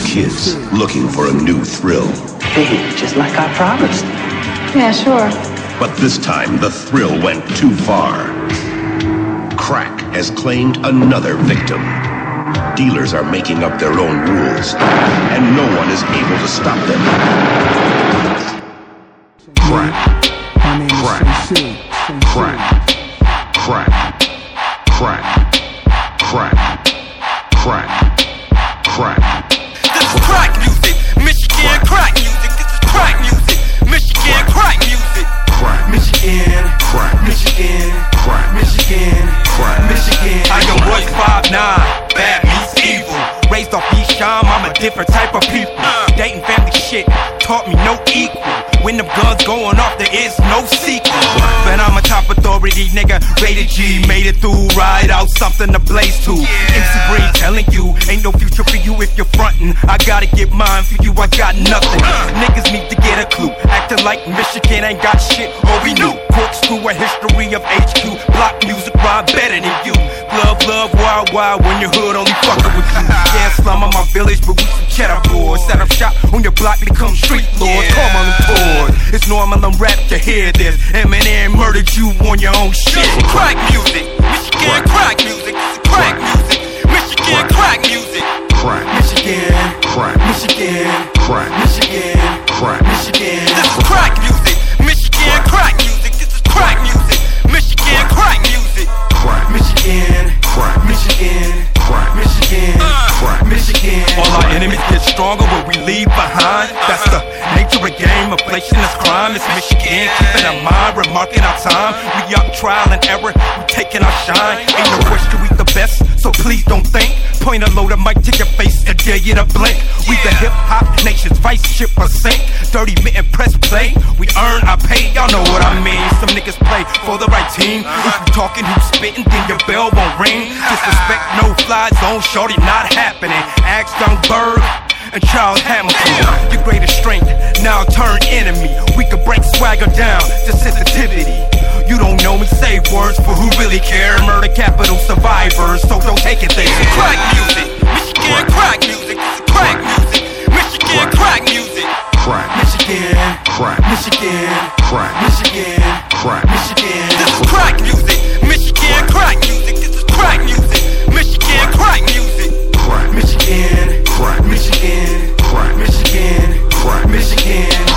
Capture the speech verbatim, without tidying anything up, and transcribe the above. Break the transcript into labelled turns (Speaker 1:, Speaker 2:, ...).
Speaker 1: kids looking for a new thrill.
Speaker 2: Big, just like I promised.
Speaker 3: Yeah, sure.
Speaker 1: But this time, the thrill went too far. Crack has claimed another victim. Dealers are making up their own rules, and no one is able to stop them. Crack. Crack. Crack. Crack. Crack. Crack. Crack. Crack.
Speaker 4: This is crack music. Michigan crack music. This is crack music. Michigan crack music.
Speaker 1: Crack.
Speaker 4: Michigan.
Speaker 1: Crack.
Speaker 4: Michigan.
Speaker 1: Crack.
Speaker 4: Michigan.
Speaker 1: Crack.
Speaker 4: Michigan. I am Royce five nine. Bad meets evil. Raised off Esham, I'm a different type of people. Dating family shit taught me no equal. When them guns going off, there is no sequel. But I'm a top authority, nigga. Rated G, made it through, ride out something to blaze to. M C Breed telling you, ain't no future for you if you're frontin'. I gotta get mine, for you I got nothing. Niggas need to get a clue. Acting like Michigan ain't got shit, or we knew. Books through a history of H Q. Block music rhyme better than you. Love, love, wild, wild, when your hood only fucking with you. Yeah, slum on my village, but we some cheddar boys. Set up shop on your block, become street lords. Come on them tours. It's normal on rap to hear this. Eminem murdered you on your own shit. Crack music, Michigan crack music. This is crack music, Michigan crack music.
Speaker 1: Crack.
Speaker 4: Michigan,
Speaker 1: Crack.
Speaker 4: Michigan,
Speaker 1: Crack.
Speaker 4: Michigan,
Speaker 1: Crack.
Speaker 4: Michigan. This is crack music, Michigan crack music. This is crack music, Michigan crack music.
Speaker 1: Crack.
Speaker 4: Michigan,
Speaker 1: Crack.
Speaker 4: Michigan,
Speaker 1: Crack.
Speaker 4: Michigan,
Speaker 1: Crack.
Speaker 4: Michigan. All our enemies get stronger when we leave behind. That's the nature of game. Inflation is crime. It's Michigan. Keep it in mind. Remarking our time. We up trial and error. We taking our shine. Ain't no rush to eat the best, so please don't think. Point a load of mic to your face and dare you to blink. We the hip hop nation's vice ship or sink. Dirty mitten press play. We earn our pay. Y'all know what I mean. Some niggas play for the right team. If you talking who's spitting, then your bell won't ring. Disrespect, no fly zone, shorty, not happening. Ask Young Bird and Charles Hamilton. Your greatest strength now turn enemy. We could break swagger down to sensitivity. You don't know me, say words for who really care. Murder capital survivors, so don't take it there. Crack music, Michigan crack music. This is crack music, Michigan crack music.
Speaker 1: Crack.
Speaker 4: Michigan,
Speaker 1: Crack.
Speaker 4: Michigan,
Speaker 1: Crack.
Speaker 4: Michigan,
Speaker 1: Crack.
Speaker 4: Michigan. This is crack music, Michigan crack music. This is crack music, Michigan crack music.
Speaker 1: Crack.
Speaker 4: Michigan,
Speaker 1: Crack.
Speaker 4: Michigan,
Speaker 1: Crack.
Speaker 4: Michigan,
Speaker 1: Crack.
Speaker 4: Michigan.